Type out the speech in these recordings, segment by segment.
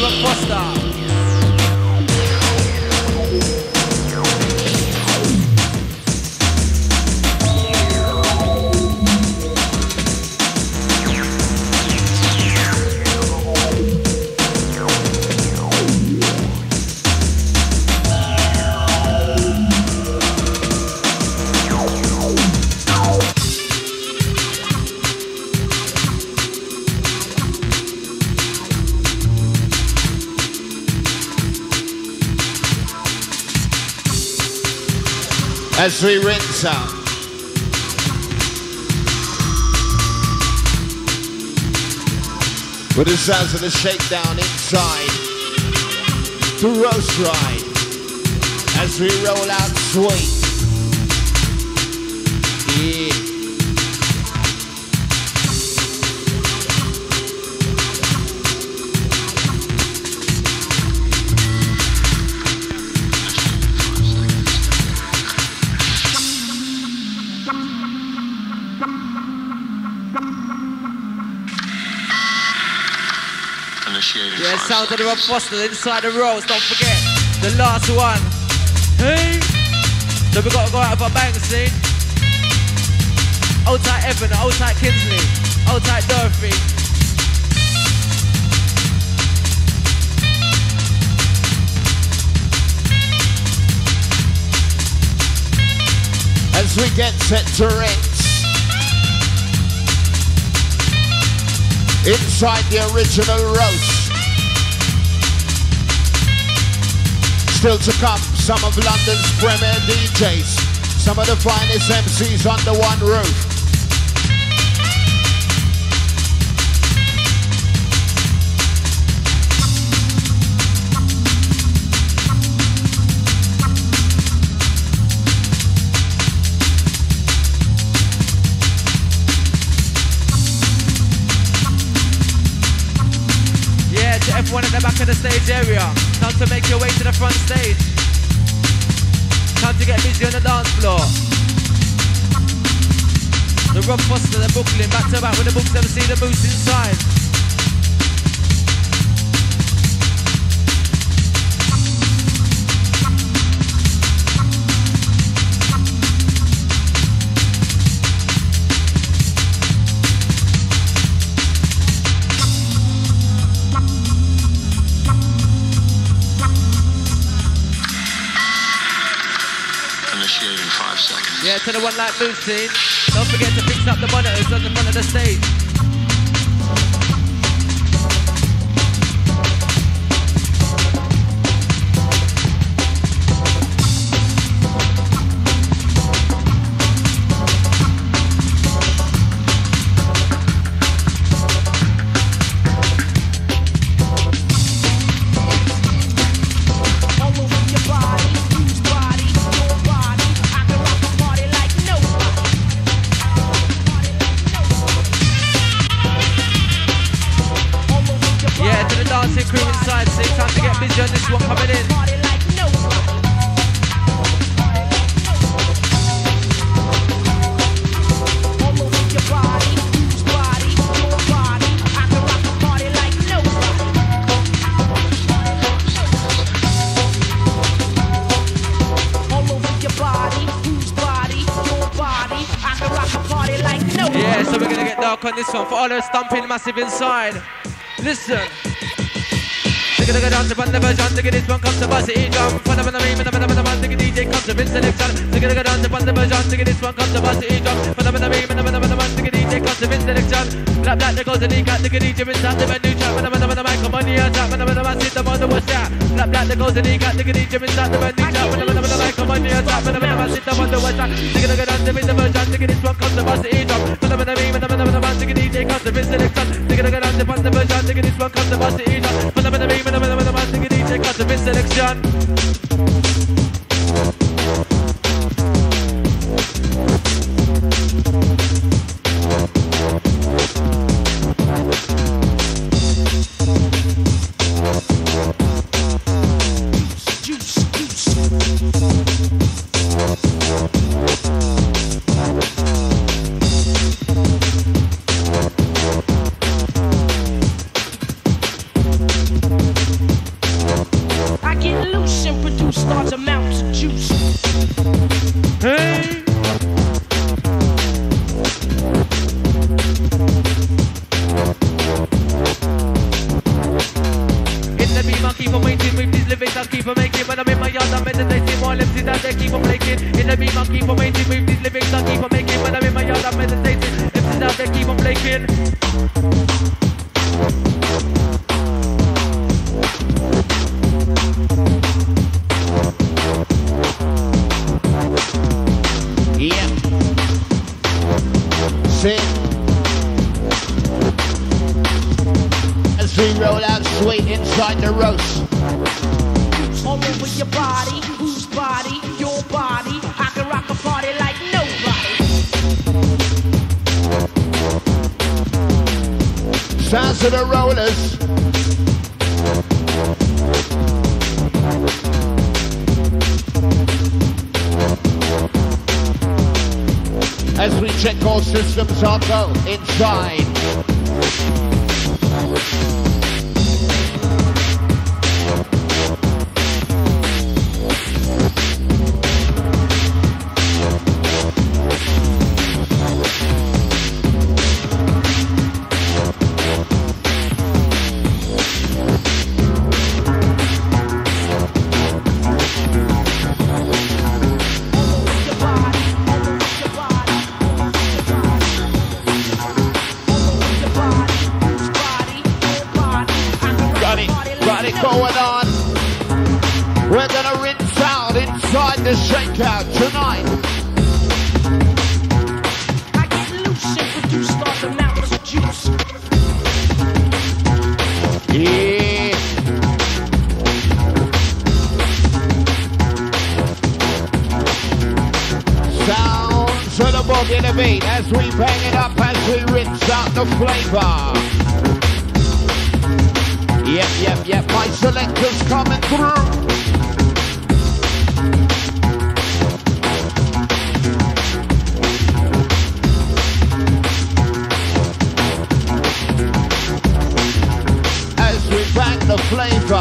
Rob Foster. As we rinse out. With the sounds of the shakedown inside. The roast ride. As we roll out sweet. Yeah. Yeah, sound of the Rob Foster inside the rows. Don't forget the last one. Hey, so we gotta go out of our bang scene. Old tight Evan, old tight Kinsley, old tight Dorothy. As we get set to rinse. Inside the original roast. Still to come, some of London's premier DJs, some of the finest MCs under one roof. Yeah, to everyone at the back of the stage area. Time to make your way to the front stage. Time to get busy on the dance floor. The Rob Foster, the Brooklyn, back to back with the Books MC, the Moose inside. Yeah, to the one like Moose team. Don't forget to fix up the monitors on the front of the stage. Crew inside, so it's time to get busy on this one coming in. Yeah, so we're gonna get dark on this one for all those stumping massive inside. Listen. Take a down to the version, take this one comes to Varsity Drum. Follow the name, take a DJ comes to Vince Selection. Take a down to the version, take this one comes to Varsity Drum. Follow the name, take a DJ comes to Vince Selection. Black, there goes the league, take a DJ Vince out the new chat. When the mic come on the attack, when the sit the mother was that. Black, there goes the league, take a DJ Vince out the new chat. When the mic come on the attack, when the sit the mother was that. Take a down to the version, take this one comes to Varsity Drum. Follow the name, take a DJ comes to Vince Selection. Take a down to the version, take this one comes to Varsity Drum. Follow the name, take a DJ comes to Vince Selection. that they keep on flaking. In the beat, I keep on waiting with these lyrics I keep on making. When I'm in my yard, I'm meditating. MCs out there keep on flaking. Yeah. Sit. As we roll out sweet inside the roast. All over your body, whose body, your body. I can rock a party like nobody. Sounds of the rollers. As we check all systems, I'll go inside. Going on. We're gonna rinse out inside the shakeout tonight. I get loose and produce large amounts of juice. Yeah. Sounds of the boogie the beat as we bang it up, as we rinse out the flavor. Yep, my selector's coming through. As we bang the flavor.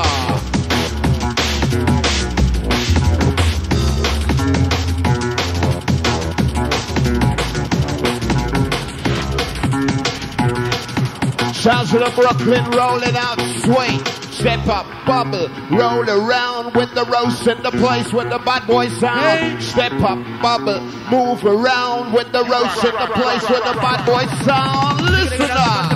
Sounds of the Brooklyn rolling out sweet. Step up, bubble, roll around with the roast in the place with the bad boy sound. Step up, bubble, move around with the roast in the place with the bad boy sound. Listen up.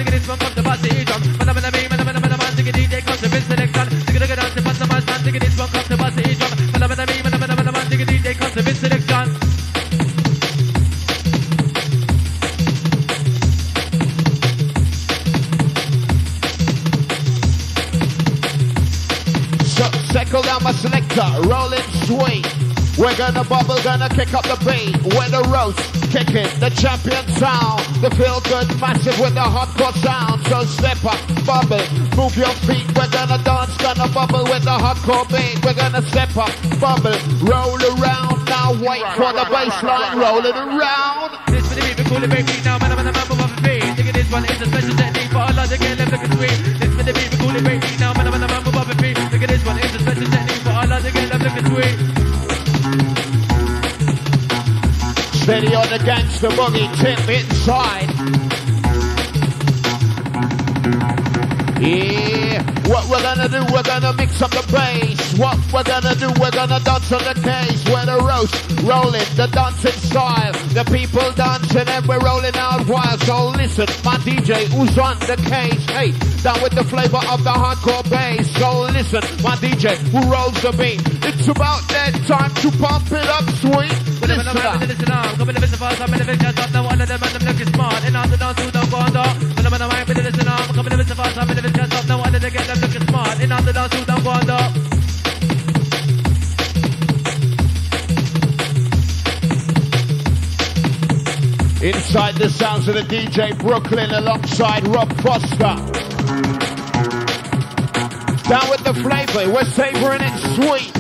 Circle down my selector, rolling sweet. We're gonna bubble, gonna kick up the beat. With the roast, kicking the champion sound. The feel good massive with the hardcore sound. So step up, bubble, move your feet. We're gonna dance, gonna bubble with the hardcore beat. We're gonna step up, bubble, roll around. Now wait for the bassline, rolling around. This for the beat, we call it baby. Now man, I'm a member of the beat. Think this one is a special technique for all other girls looking sweet. This for the beat, we call it baby. Now man, I'm a member of the beat. Think this one is a special technique for all other girls looking sweet. Steady on the gangster boogie, tip inside. Yeah, what we're gonna do, we're gonna mix up the bass. What we're gonna do, we're gonna dance on the case. We're the roast, rolling the dancing style. The people dancing and we're rolling out wild. So listen, my DJ who's on the case. Hey, down with the flavor of the hardcore bass. So listen, my DJ who rolls the beat. It's about that time to pump it up, sweet. Listen up. Listen up, come in the business fast, I'm in the business up. Now one of them and them looking smart. And I'm the dance who don't go on dog. When I'm in the mind, but listen up, come in the business fast, I'm in the business up. Now one of them get them looking smart. And I'm the dance who don't go on dog. Inside the sounds of the DJ Brooklyn alongside Rob Foster. Down with the flavor, we're savoring it sweet.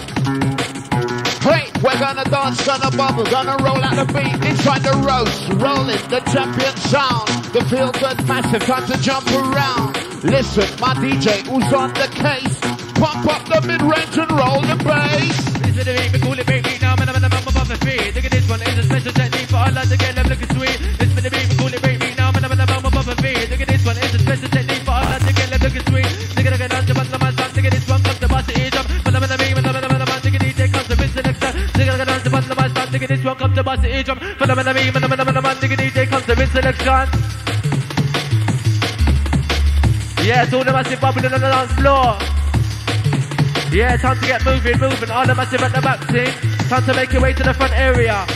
Hey, we're gonna dance, gonna bubble, gonna roll out the beat. Inside the roast, rolling the champion sound. The feel good massive, time to jump around. Listen, my DJ who's on the case. Pump up the mid-range and roll the bass. This is the beat, we call it baby. Now man, I'm above the beat. Look at this one, it's a special technique for all of the girls looking sweet. This is the beat, we call it baby. Now man, I'm above the beat. Look at this one, it's a special technique for all of the girls looking sweet. Look at the dance, but the man, look at this one, comes the boss, the age up. But I'm in the beat, but I'm in the man, look at DJ, comes the bitch, comes to mid selection. Yeah, it's all the massive bubbling on the dance floor. Yeah, time to get moving. All the massive at the back team. Time to make your way to the front area.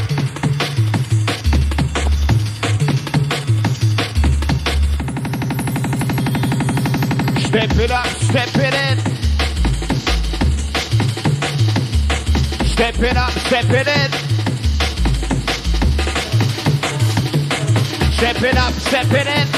Step it up, step it in. Step it up, step it in. Step it up, step it in.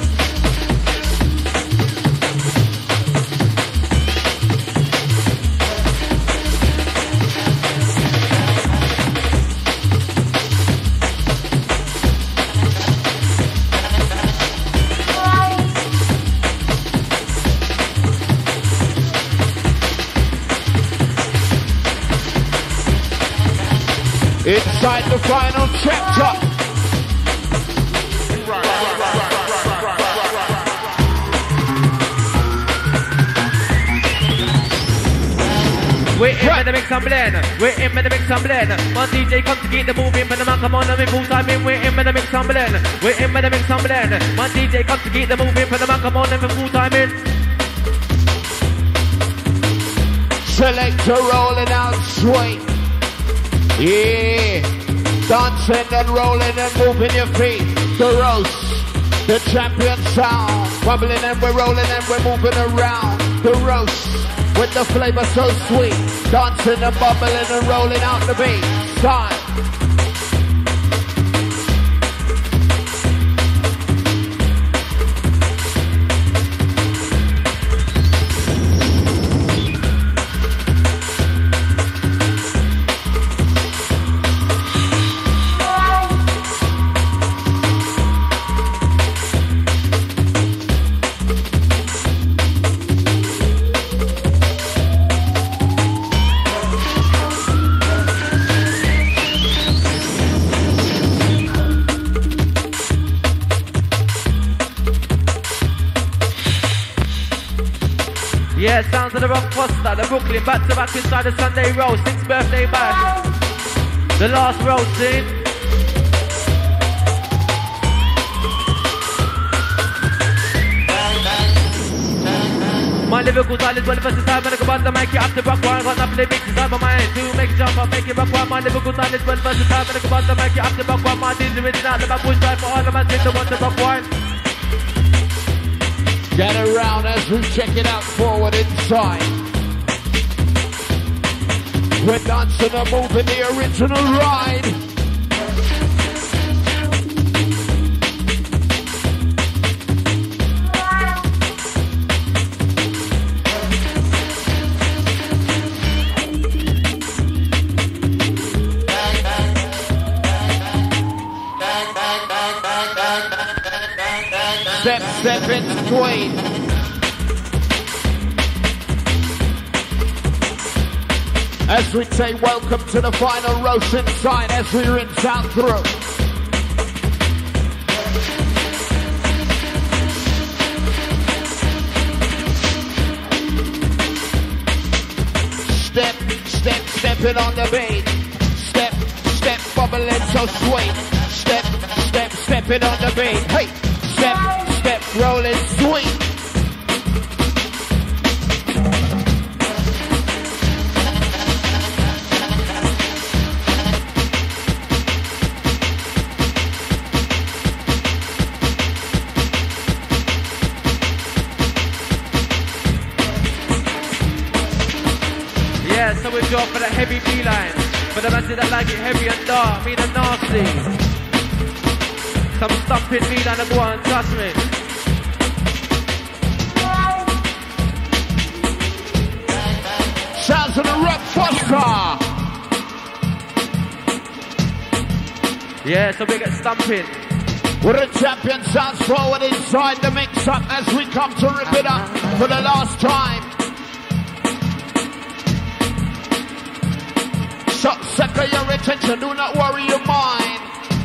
Inside the final chapter. We're in with the mix and blend. We're in with the mix and blend. My DJ comes to keep the moving, but the man come on, I'm in full time in. We're in with the mix and blend. We're in with the mix and blend. My DJ comes to keep the moving, but the man come on, I'm in full time in. Selector rolling out swing. Yeah, dancing and rolling and moving your feet. The roast, the champion sound. Wobbling and we're rolling and we're moving around. The roast, with the flavor so sweet. Dancing and bubbling and rolling out the beat. Time. Yeah, sounds of the Rock Foster, the Brooklyn, back to back inside the Sunday roll, 6th birthday bash. The last roll scene. My lyrical style is well versatile, when I go on the mic, you have to rock one, got nothing to make inside my mind. To make it jump, I'll make it rock one. My lyrical style is well versatile, when I go on the mic, you have to rock one. My D's original, the back push drive for all of my kids that want to rock one. Get around as we check it out forward inside. We're dancing and moving the original ride. Step in between. As we say welcome to the final roast inside as we rinse out through. Stepping on the beat. Step, bubbling so sweet. Stepping on the beat. Hey, step, rolling sweet. Yeah, so we go for the heavy B-line. For the masses that like it heavy and dark, mean and nasty. Some stumping B-line and go on, trust me. Sounds of the Rock Foster. Yeah, so we get stumping. With the champion sounds forward inside the mix-up as we come to rip it up for the last time. So settle your attention, do not worry your mind.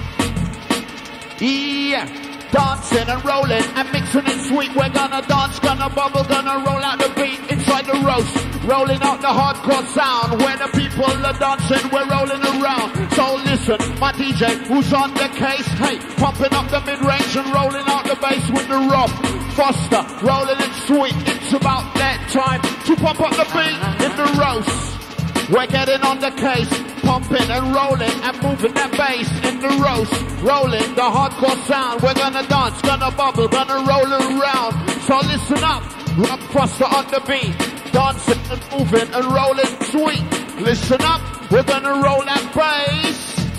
Yeah, dancing and rolling and mixing it sweet. We're gonna dance, gonna bubble, gonna roll out the beat inside the roast. rolling out the hardcore sound. Where the people are dancing, we're rolling around. So listen, my DJ, who's on the case? Hey, pumping up the mid-range and rolling out the bass with the Rob Foster, rolling it sweet. It's about that time to pump up the beat in the roast. We're getting on the case, pumping and rolling and moving that bass in the roast. Rolling the hardcore sound. We're gonna dance, gonna bubble, gonna roll around. So listen up, Rob Foster on the beat. Dancing and moving and rolling sweet. Listen up, we're gonna roll that bass.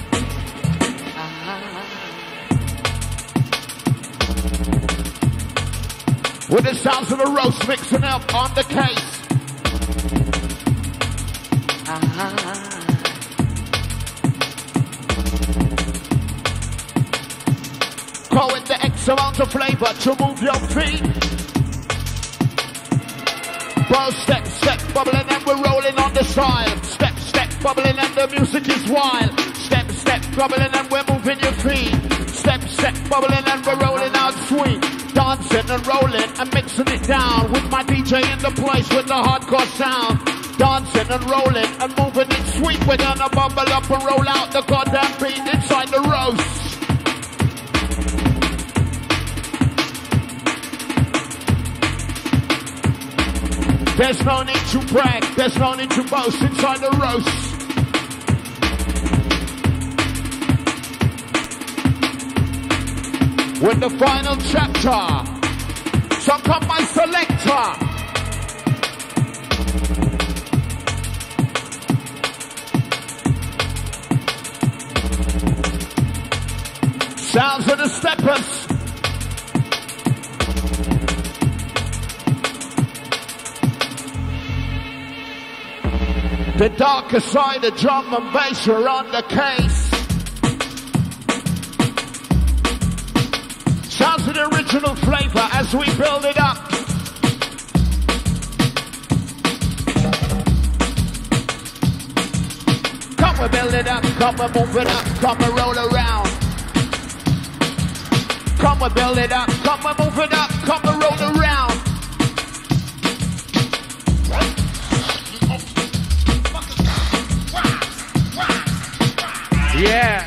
With the sounds of the roast mixing up on the case. Call it the X amount of flavor to move your feet. Bro, step, step, bubbling and we're rolling on the style. Step, step, bubbling and the music is wild. Step, step, bubbling and we're moving your feet. Step, step, bubbling and we're rolling out sweet. Dancing and rolling and mixing it down. With my DJ in the place with the hardcore sound. Dancing and rolling and moving it sweet. We're gonna bubble up and roll out the goddamn beat inside the roast. There's no need to brag, there's no need to boast inside the roast. With the final chapter, so come my selector. Sounds of the steppers. The darker side of drum and bass are on the case. Sounds of the original flavor as we build it up. Come we build it up, come we move it up, come we roll around. Come we build it up, come we move it up, come we roll around. Yeah.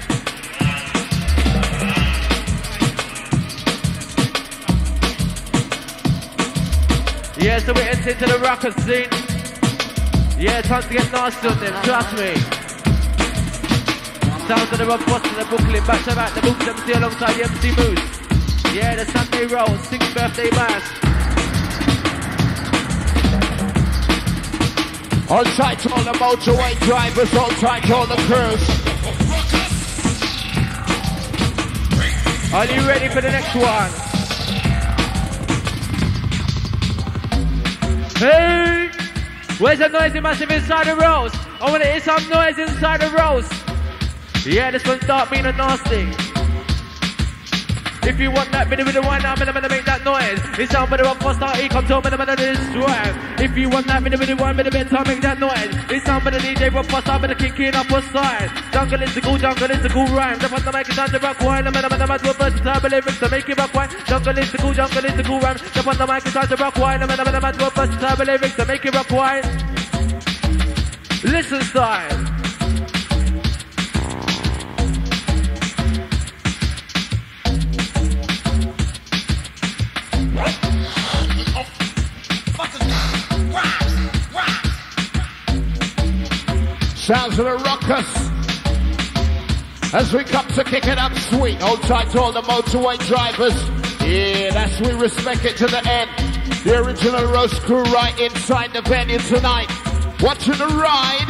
Yeah, so we enter into the rocker scene. Yeah, time to get nasty on them, trust me. Sounds of the Rob Foster, the Brooklyn, back to back, the Books MC alongside the MC Moose. Yeah, the Sunday Roll, 6th birthday bash. All tight to all the motorway drivers, all tight to all the crews. Are you ready for the next one? Hey! Where's the noisy massive inside the roast? I want to hear some noise inside the roast. Yeah, this one's dark, mean and nasty. If you want that bit of the wine, I'm gonna make that noise. It's sound better up for start, he comes home and I'm gonna destroy. If you want that bit of the wine, better time, make that noise. It's sound better DJ Rob Foster, I'm gonna kick in up a side. Jungle is the cool rhyme. Jump on the mic, it's time to rock wine. I'm gonna do a versatile lyrics to make it rock wine. Jungle is the cool rhyme. Jump on the mic, it's time to rock wine. I'm gonna do a versatile lyrics to make it rock wine. Listen style. Sounds of the rockers as we come to kick it up sweet. Hold tight to all the motorway drivers. Yeah, that's we respect it to the end. The original roast crew right inside the venue tonight. Watching the ride.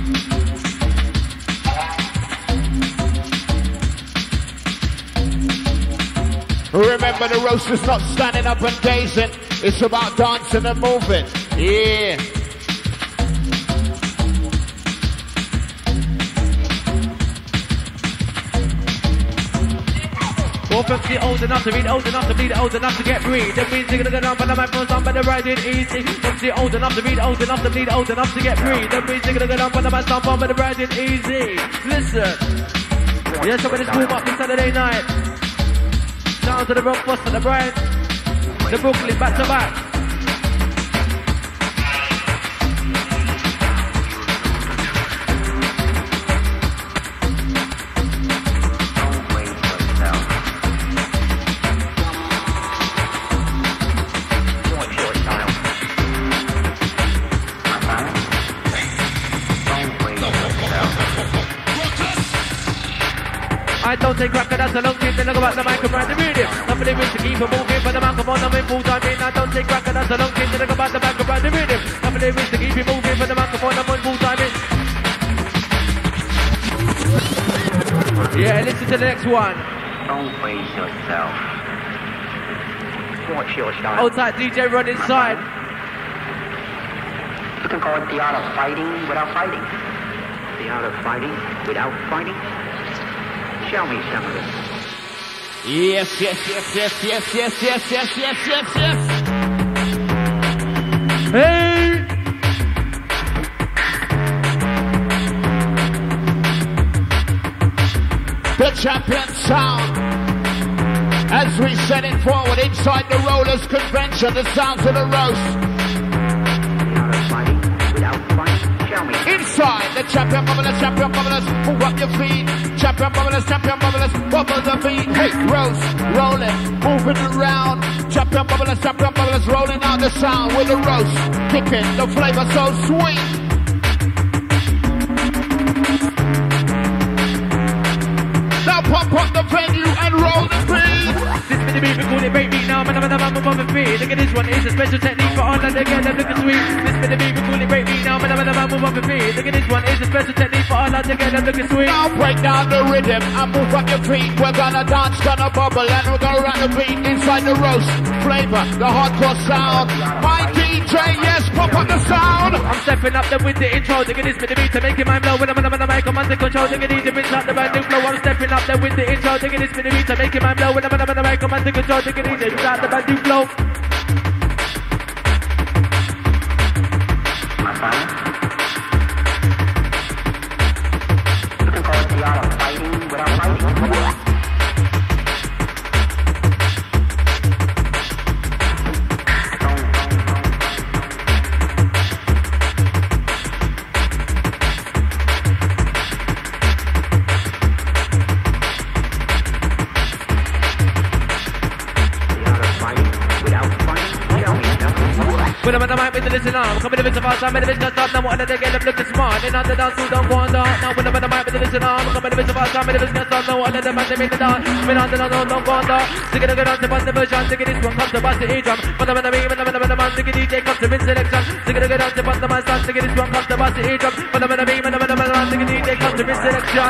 Remember, the roast is not standing up and gazing. It's about dancing and moving. Yeah. 450 old enough to read, old enough to bleed, old enough to get breed. That means you're gonna go down by the microphone, some better ride it easy. 50 old enough to read, old enough to bleed, old enough to get breed. That means you're gonna go down by the microphone, some better ride it easy. Listen. Yeah, somebody's warm up this Saturday night. Sounds of the Rob Foster, the Brian, the Brooklyn, back to back. don't take crack, that's a long thing. Then look about the mic and ride the rhythm. Nobody wins to keep it moving, but the microphone I'm in full time in. I don't take crack, that's a long thing. Then look about the mic and ride the rhythm. Nobody wins to keep it moving, but the microphone I'm in full time in. Yeah, listen to the next one. Don't brace yourself. Watch your style. Hold tight, DJ Rod inside. You can call it the art of fighting without fighting. The art of fighting without fighting. Show me some of it. Yes, yes, yes, yes, yes, yes, yes, yes, yes, yes, yes. Hey! The champion sound. As we set it forward inside the Rollers Convention, the sounds of the roast. The art of fighting without fighting. Show me. Inside the champion bubblers, move up your feet. Champion bubblers, bubble the beat. Hey, roast, rolling, moving around. Champion bubblers, rolling out the sound with the roast. Kicking the flavor so sweet. Now pump up the venue and roll the beat. This bit of beat, we call it break beat now. Man, move on the feet. Look at this one, it's a special technique for all that they get them looking sweet. This bit of beat, we call it break beat now. Man, move on the feet. Look at this one, it's a special technique for all that they get them looking sweet. Now break down the rhythm and move up your feet. We're gonna dance, gonna bubble, and we're gonna rock the beat inside the roast. Flavor, the hardcore sound. My DJ, yes, pump up the sound. I'm stepping up there with the intro. Look at this bit of beat to make it my blow. When I'm on the mic, I'm under control. Look at these bits out the brand new flow. I'm stepping up there with the intro. Look at this bit of beat to make it my blow. When I'm on the mic, I'm under control. Look at these bits out the brand new flow. My son. You can call it the art of fighting without fighting. When I'm on the mic with the listen on, coming to the fast time, and the business stop. Now what they get them looking smart. And on the dance, who don't wander. Now when I'm on the mic with the listen on, coming to the fast time, and the business stop. Now what they man they make the dance. When on the dance, don't wander. Sing it again on the bus, the version. Sing it this one comes to bust the E-drum. When I'm on the mic, when I'm on the man, sing it DJ comes to win selection. Sing it again on the bus, the man, sing it this one comes to bust the E-drum. When I'm on the mic, when I'm on the man, sing it DJ comes to win selection.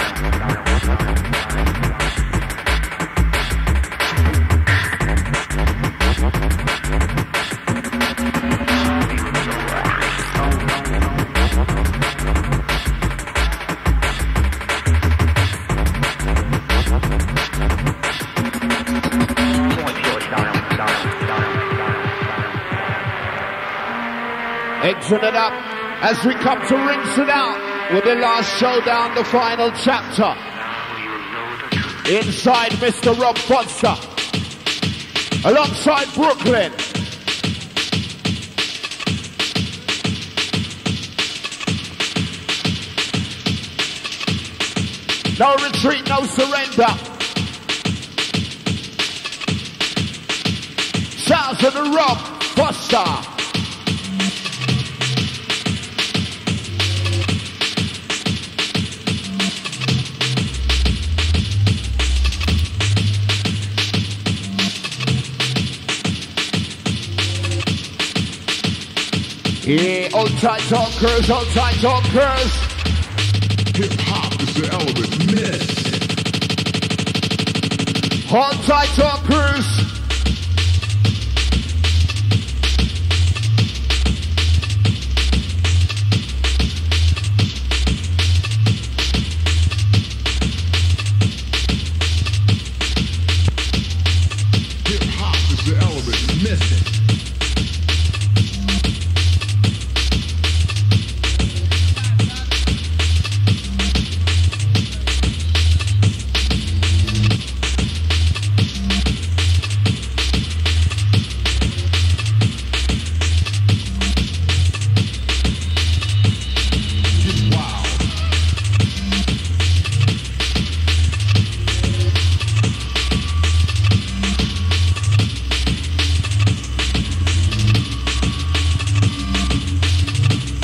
Exit it up as we come to rinse it out with the last showdown, the final chapter. Inside Mr. Rob Foster, alongside Brooklyn. No retreat, no surrender. Sounds of the Rob Foster. Yeah, old tight talkers, old tight talkers. Hip hop is the element missed. Hold tight talkers. Hip hop is the element missing.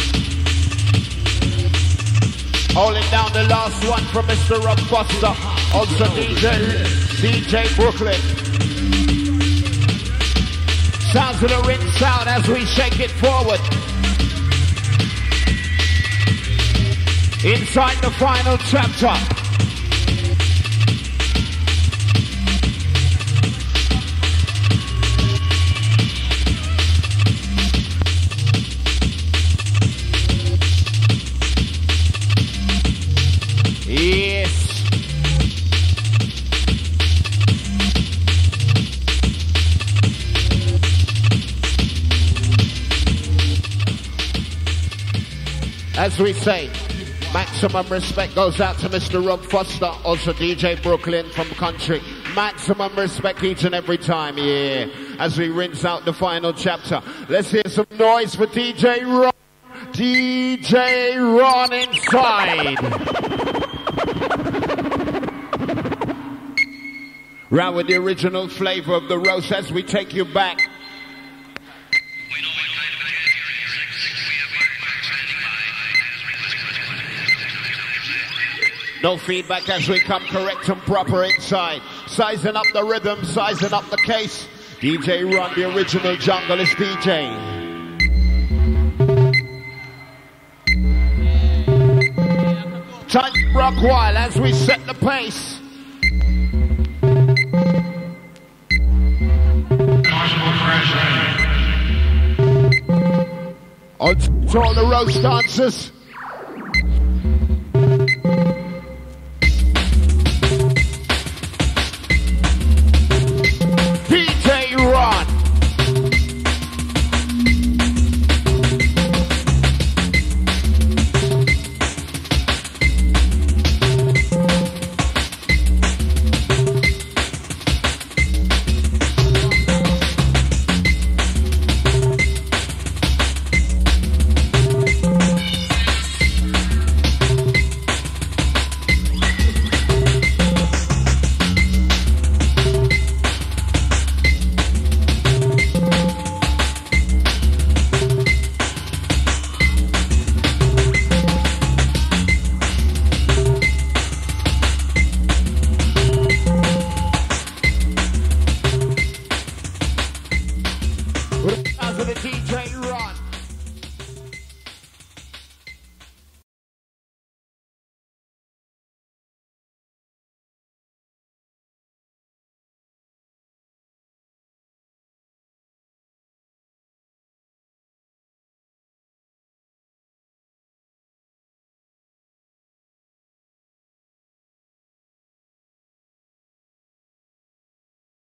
Holding down the last one from Mr. Rob Foster. Also DJ Brooklyn. Sounds of the rinse sound as we shake it forward. Inside the final chapter. Yes. As we say, maximum respect goes out to Mr. Rob Foster, also DJ Brooklyn from country. Maximum respect each and every time, yeah. As we rinse out the final chapter, let's hear some noise for DJ Ron. DJ Ron inside. Round with the original flavor of the roast as we take you back. No feedback as we come correct and proper inside. Sizing up the rhythm, sizing up the case. DJ Ron, the original junglist DJ. Time rock while as we set the pace. On to all the roast dancers. DJ Ron. DJ